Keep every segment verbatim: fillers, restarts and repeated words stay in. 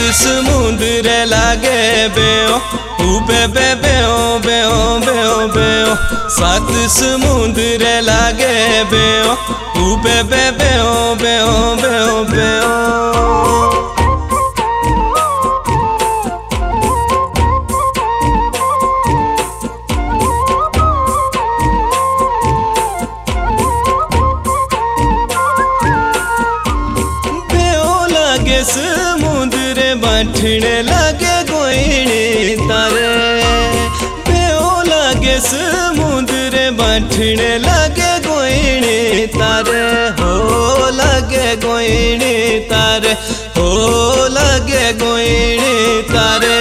समुद्र लागे बेओ उबे बे बेओ बेओ बेओ बेओ सात समुद्र लागे बेओ उबे बे बेओ बेओ बेओ बेओ समुद्र बाठने लगे गोइने तारे बेओ लगे समुद्र बाठने लगे गोइने तारे हो लगे गोइने तारे हो लगे गोइने तारे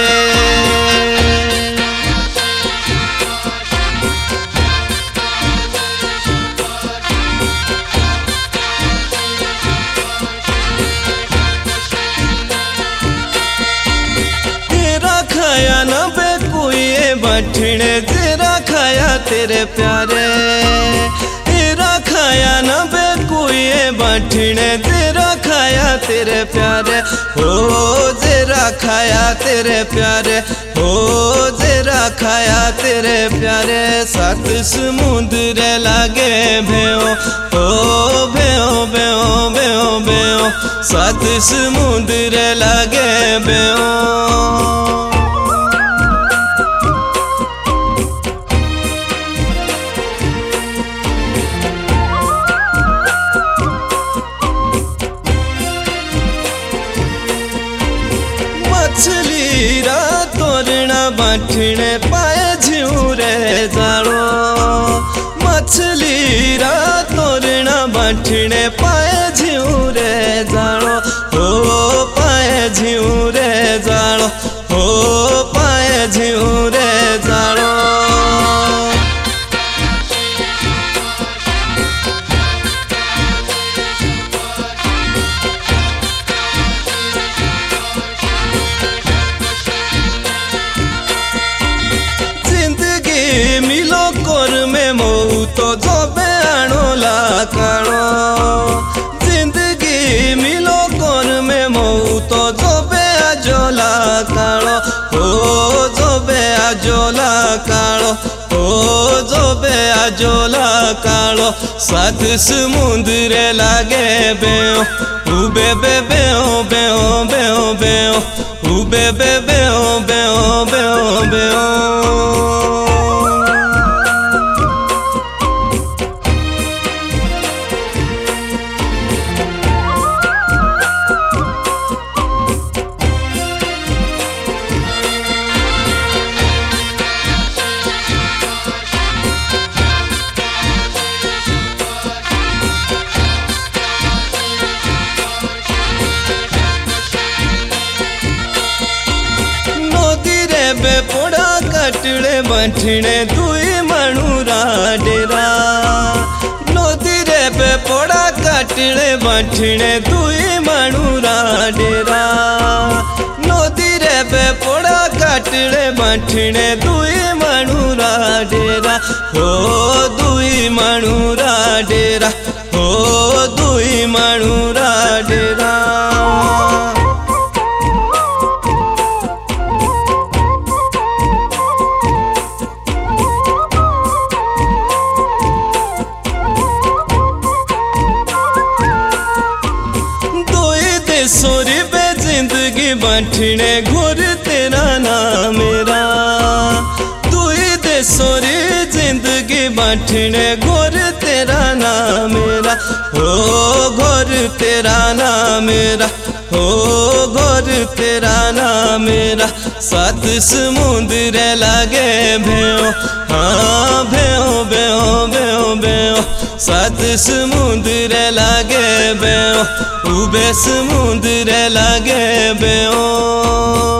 खाया न बे कोई बठने तेरा खाया तेरे प्यारे तेरा खाया न बे कोई बठने तेरा खाया तेरे प्यारे हो तेरा खाया तेरे प्यारे हो तेरा खाया तेरे प्यारे सात समुद्र लागे भेओ हो भेओ भेओ भेओ भेओ सात समुद्र लागे भेओ मछली रा तोरणा बाठने पाए झिउरे जानो मछली रा तोरणा बाठने पाए झिउरे जानो हो पाए झिउरे जानो हो पाए झिउरे जानो मिलो कर में मऊ तो जबे आणो लाकानो जिंदगी मिलो कर में मऊ तो जबे आजो लाकानो हो जबे आजो लाकानो हो जबे आजो लाकानो सात समुद्र लागे बेओ उबे बे बेओ बेओ बेओ बेओ उबे बे बेओ बेओ बेओ बेओ बे पोड़ा कटड़े बठने दुई मणुरा डेरा नदी रे बे पोड़ा कटड़े बठने दुई मणुरा डेरा नदी रे बे पोड़ा कटड़े बठने दुई मणुरा डेरा हो दुई मणुरा डेरा हो दुई मणुरा डेरा सोरी बे जिंदगी बाठने घोर तेरा नाम मेरा दुई दे सोरी जिंदगी बाठने घोर तेरा नाम मेरा हो घोर तेरा नाम मेरा हो घोर तेरा नाम मेरा सात समुद्र लागे भेओ हाँ भेओ भेओ भेओ भेओ सात समुद्र लागे बेओ उबे समुद्र लागे बेओ।